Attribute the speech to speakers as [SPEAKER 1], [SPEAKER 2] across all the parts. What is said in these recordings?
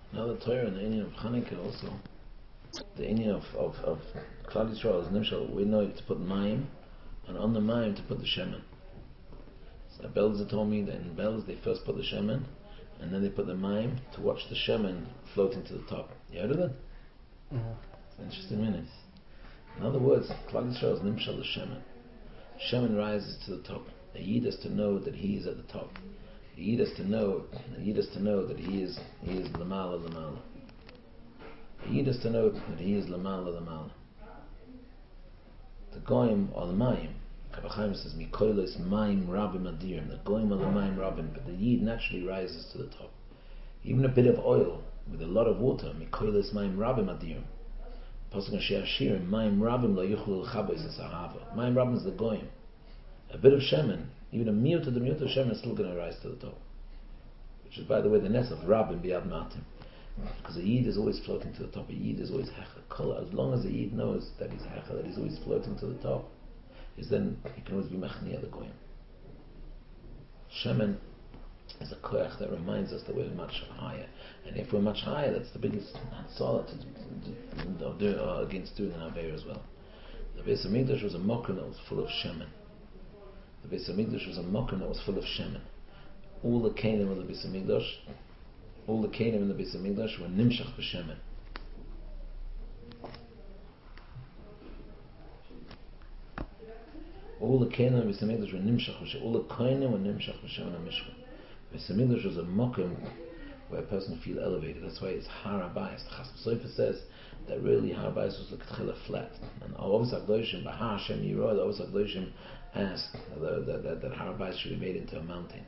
[SPEAKER 1] Now the Torah and the Indian of Hanukkah also, the Indian of Klal Yisrael is Nimshal. We know to put Mayim, and on the Mayim to put the Shemen. So Belzer told me that in Belz they first put the Shemen, and then they put the Mayim to watch the Shemen floating to the top. You heard of that?
[SPEAKER 2] Mm-hmm.
[SPEAKER 1] It's an interesting minute. In other words, Klal Yisrael is Nimshal the Shemen. Shemen rises to the top. A Yid has to know that he is at the top. A Yid has to know that he is Lamala Lamala. A Yid has to know that he is Lamala Lamala. The Goyim or the Mayim, Kaf HaChaim says, Mikoilos Mayim Rabim Adirim. The Goyim are the Mayim Rabim, but the Yid naturally rises to the top. Even a bit of oil with a lot of water, Mikoilos Mayim Rabim Adirim. Pasuk Shir Shirim, Mayim Rabim Lo Yuchlu L'Chabos Es Ahava. Mayim Rabim is the Goyim. A bit of Shemen, even a miyut of Shemen is still going to rise to the top. Which is, by the way, the ness of Rabim Biad Matim. Because a Yid is always floating to the top. A Yid is always Hecha. As long as a Yid knows that he's Hecha, that he's always floating to the top, is then he can always be Mechniya the Goyim. Shemen is a koyach that reminds us that we're much higher. And if we're much higher, that's the biggest solid against doing an Aveir as well. The Beis HaMikdash was a mokum that was full of Shemen. The Beis HaMikdash was a mokum that was full of Shemen. All the Kenim of the Beis HaMikdash, were Nimshach b'Shemen. All the Kenim of the Beis HaMikdash were Nimshach b'Shemen. All the Kenim were Nimshach b'Shemen HaMishkan. Beis HaMikdash was a mokum where a person feels elevated. That's why it's Har HaBayis. The Chasam Sofer says that really Har HaBayis was like Tchila flat. And Avos HaKadoshim, B'Har Hashem Yirah, the Avos HaKadoshim asked that Har HaBayis should be made into a mountain.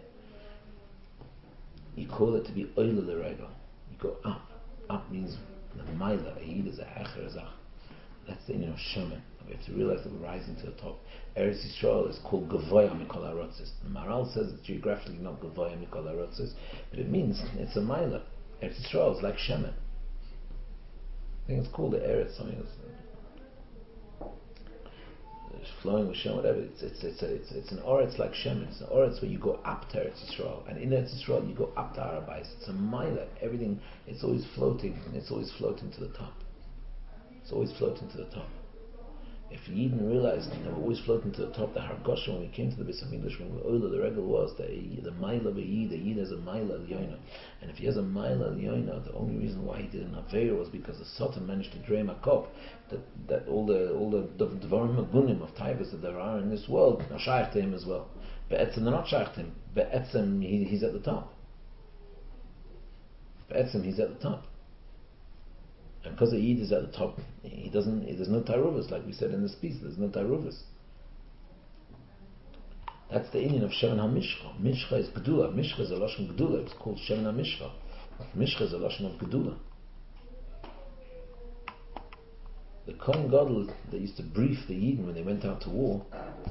[SPEAKER 1] You call it to be Oila L'Regel. You go up. Up means the Maila. A Yid is a Hecher Zach. That's the Indian of Shemen. We have to realize that we're rising to the top. Eretz Yisrael is called Gavoya Mikol HaRotzis. The Maral says it's geographically not Gavoya Mikol HaRotzis, but it means it's a Maila. Eretz Yisrael is like Shemen. I think it's called the Eretz, something else. Flowing with Shem, whatever. It's an Oretz like Shem. It's an Oretz where you go up to Eretz Yisrael, and in Eretz Yisrael you go up to Har HaBayis. It's a Maila. Everything. It's always floating. It's always floating to the top. It's always floating to the top. If Yidden realized that we're always floating to the top, the Hargosha, when we came to the Beis HaMikdash, when Oila, the regular was that the Maila of a Yid has a Maila Elyoina. And if he has a Maila Elyoina, the only reason why he did an Aveir was because the Satan managed to drain a cup that all the Dvarim Agunim of Taivas that there are in this world are shaykh to him as well. Be'etzem, they're not shaykh to him. Be'etzem, he's at the top. Be'etzem, he's at the top. And because the Yid is at the top, there's no Taruvas, like we said in this piece, there's no Taruvas. That's the Indian of Shemen HaMishcha. Mishcha is Gedula. Mishcha is a Lashon Gedula. It's called Shemen HaMishcha. Mishcha is a Lashon of Gedula. The Kohen Gadol that used to brief the Yidden when they went out to war,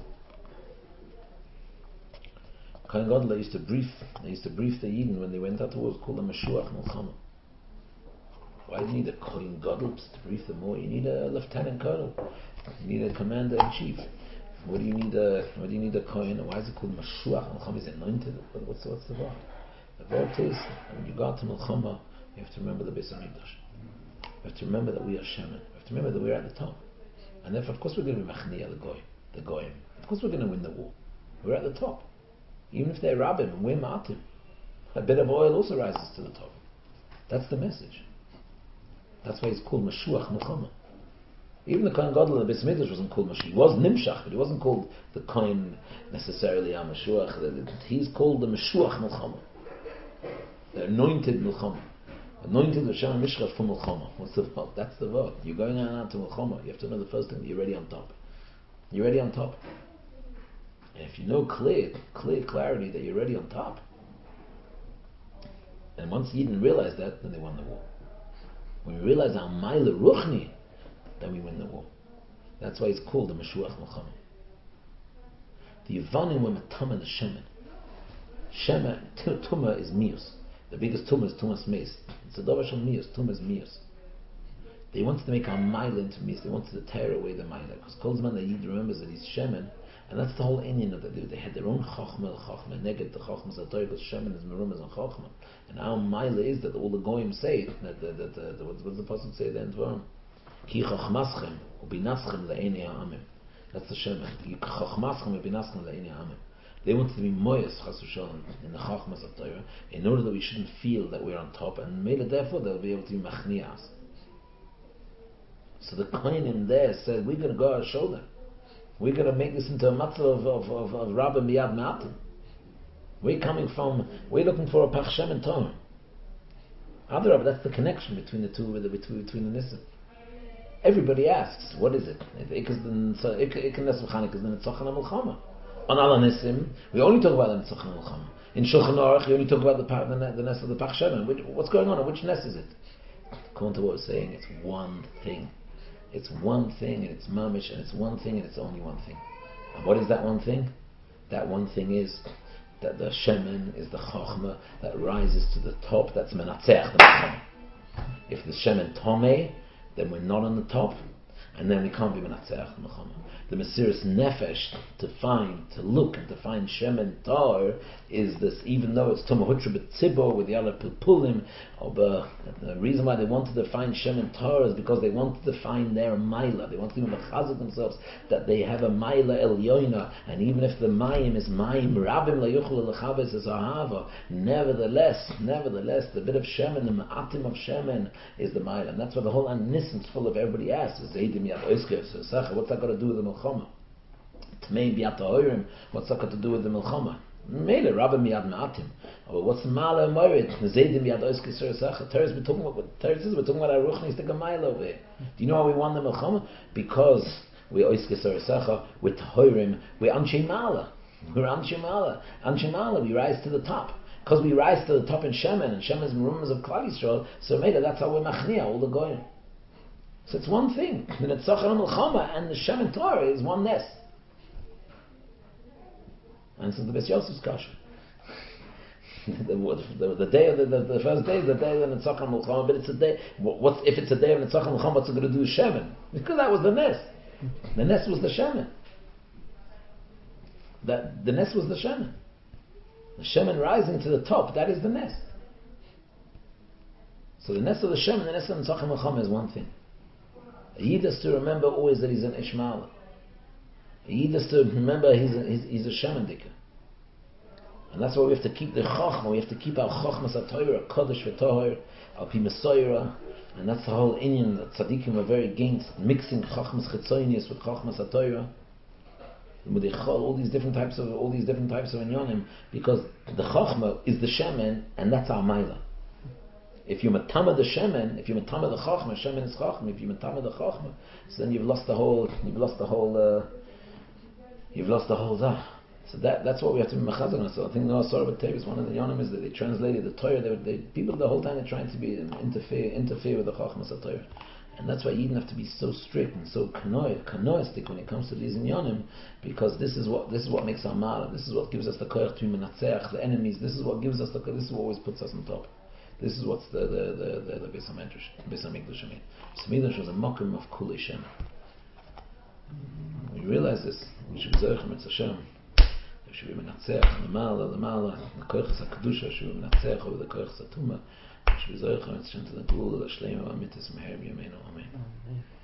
[SPEAKER 1] Kohen Gadol that used to brief the Yidden when they went out to war was called a Meshuach Milchama. Why do you need a Kohen Gadol to brief them more? You need a lieutenant colonel. You need a commander in chief. What do you need a Kohen? Why is it called Mashuach? Milchama is anointed. What's the word? The word is when you go to Milchama, you have to remember the Beis HaMikdash. You have to remember that we are Shemen. You have to remember that we are at the top. And therefore, of course, we're going to be Machniya the Goyim. Of course, we're going to win the war. We're at the top. Even if they're Rabbim and we're Ma'atim, a bit of oil also rises to the top. That's the message. That's why he's called Mashuach Milchama. Even the Kohen Gadol of the Beis HaMikdash wasn't called Mashuach. He was Nimshach, but he wasn't called the Kohen necessarily HaMashuach. He's called the Mashuach Milchama. The anointed Milchama. Anointed with Shem HaMishcha for Milchama. What's the fault? That's the word. You're going out to Milchama. You have to know the first thing that you're ready on top. You're ready on top. And if you know clarity that you're ready on top, and once Yidden realize that, then they won the war. When we realize our Maila Ruchni, then we win the war. That's why it's called the Meshuach Milchama. The Yevanim were Matama the Shemen. Shemen, Tumah is Mius. The biggest Tumah is Tumah's Meis. It's a Dovash of Mius. Tumah is Mius. They wanted to make our Maila into Mius. They wanted to tear away the Maila. Because Kol Zman the Yid remembers that he's Shemen, And that's the whole Indian of they had their own Chachma, Neged, the Chachma, the Torah, Shemen, is Merumas, and Chachma. And our Maila is that all the Goyim say, what's the Pasuk say then to them? Ki Chachmaschem, Ubinaschem le'enei ha'amim. That's the Shemen. Ki Chachmaschem, Ubinaschem le'enei ha'amim. They wanted to be moyes, Chas v'shalom, in the Chachmas of Torah, in order that we shouldn't feel that we're on top, and maybe therefore they'll be able to be machnias. So the Kohanim there said, we're going to go our shoulder. We're going to make this into a matter of Rabbi Miyad Ma'atim. We're looking for a Pachshem and Torah. Adarab, that's the connection between the two, between the Nisim. Everybody asks, what is it? Ikan Nes V'chanik is the Netzach and Melchama. On Ala Nisim, we only talk about the Netzach and Melchama. In Shulchan Aruch, we only talk about the Nes of the Pachshem. What's going on? Which Nes is it? According to what we're saying, it's one thing. It's one thing, and it's mamish, and it's one thing, and it's only one thing. And what is that one thing? That one thing is that the shemen is the chokhmah that rises to the top. That's menatzeach the chokhmah. If the shemen tomei, then we're not on the top, and then we can't be menatzeach the chokhmah. The Mesiras Nefesh to look and to find shemen tar is this, even though it's tomahutra b'tzibor with the other pilpulim, the reason why they wanted to find shemen tar is because they wanted to find their maila. They wanted to mechazek themselves that they have a maila elyoina, and even if the mayim is mayim rabim layuchel lechabes is ahava, nevertheless, the bit of shemen, the ma'atim of shemen is the maila, and that's why the whole anism is full of everybody asks, Zeidim yad oisker, what's that got to do with the Milchama? Tmei biyat ha'orim, what's that got to do with the Milchama? Mele, Rabbi miyad ma'atim. Oh, what's the Mala Morid? Nezeidim miyad oiske surasach. Teres, we're talking about Aruchnis, the Gamayla over here. Do you know how we won the Milchama? Because we're oiske surasach, with Horim, we're Anshe Mala. We're Anshe Mala. Anshe Mala, we rise to the top. Because we rise to the top in Shemen, and Shemen is Merumas of Klal Yisrael, so Mele, that's how we're Machnia, all the Goyim. So it's one thing. The Netzach and Melchama and the Shemen Torah is one nest. And so the Beis Yosef's kasha. The day of the first day is the day of the Netzach and Melchama, but it's a day. If it's a day of Netzach and Melchama, what's it going to do with Shemen? Because that was the nest. The nest was the Shemen. The nest was the Shemen. The Shemen rising to the top, that is the nest. So the nest of the Shemen, the nest of the Netzach and Melchama is one thing. A Yid has to remember always that he's an Ishmael. A Yid has to remember he's a Shemendika. And that's why we have to keep the Chachma, we have to keep our Chachmas HaTorah, Kodesh v'Tohor, Al Pi Mesoira, and that's the whole Inyan that Tzadikim are very against, mixing Chachmas Chetzoinius with Chachmas HaTorah. All these different types of Inyanim, because the Chachma is the Shemen, and that's our Maila. If you matama the shemen, if you matama the chachma, shemen is chachma. If you matama the chachma, so then you've lost the whole zah. So that's what we have to be mechazon on. So I think the Asar B'Tevis, one of the yonim is that they translated the Torah. People the whole time they're trying to be interfere with the chachmas of Torah, and that's why you have to be so strict and so kanoistic when it comes to these inyanim, because this is what makes our mala. This is what gives us the koyach to menatzeach the enemies. This is what gives us this is what always puts us on top. This is what's the Beis HaMikdash. Beis HaMikdash was a mokum of Kulei Shem. When you realize this, we should be Zerichem Etz Hashem. We should be Menatzeach, the Mala, the Koychas HaKadusha, should be Menatzeach over the Koychas HaTuma. We should be Zerichem Etz Hashem to the Gula, the Shleim, Amitis, Meher, B'Yameinu, Amen.